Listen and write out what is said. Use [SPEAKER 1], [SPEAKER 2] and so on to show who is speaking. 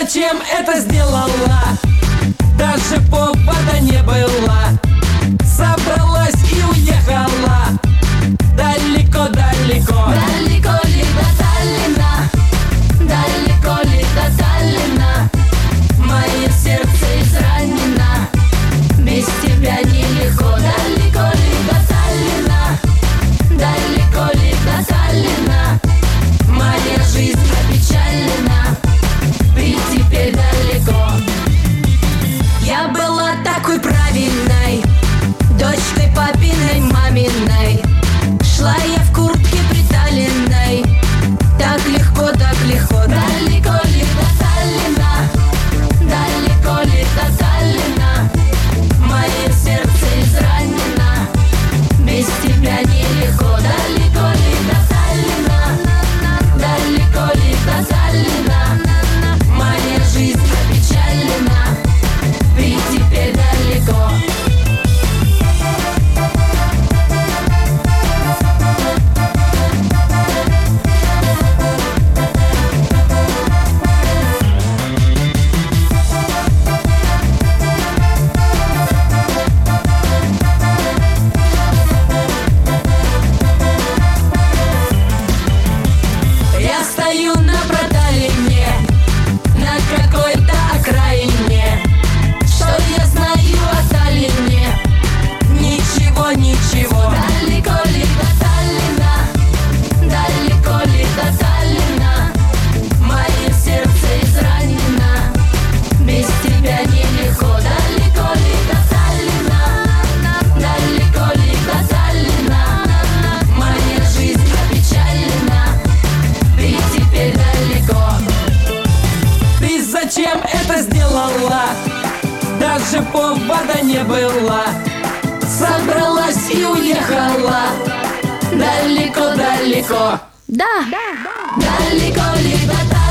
[SPEAKER 1] зачем это сделала? Даже повода не было. Собралась и уехала далеко-далеко.
[SPEAKER 2] Далеко ли до Таллина? Далеко ли до Таллина? Мое сердце изранено, без тебя нелегко. Далеко ли до Таллина? Далеко ли до Таллина? Моя жизнь опечалена, ты теперь далеко. Я была такой правильной, дочкой папиной, маминой. Шла я в куртке приталенной, так легко, так легко. Далеко ли до Таллина? Далеко ли до Таллина? Мое сердце изранено, без тебя нелегко. Далеко ли до Таллина? Далеко ли до Таллина? Моя жизнь опечалена, ты теперь далеко.
[SPEAKER 1] Я стою на проталине, на какой-то окраине. Что я знаю о Таллине? Ничего, ничего.
[SPEAKER 2] Далеко ли до Таллина? Далеко ли до Таллина? Мое сердце изранено, без тебя нелегко. Далеко ли до Таллина? Далеко ли до Таллина? Моя жизнь опечалена, ты теперь далеко.
[SPEAKER 1] Ты зачем это сделала? Даже повода не было. Собралась и уехала далеко-далеко.
[SPEAKER 2] Да, далеко ли до Таллина?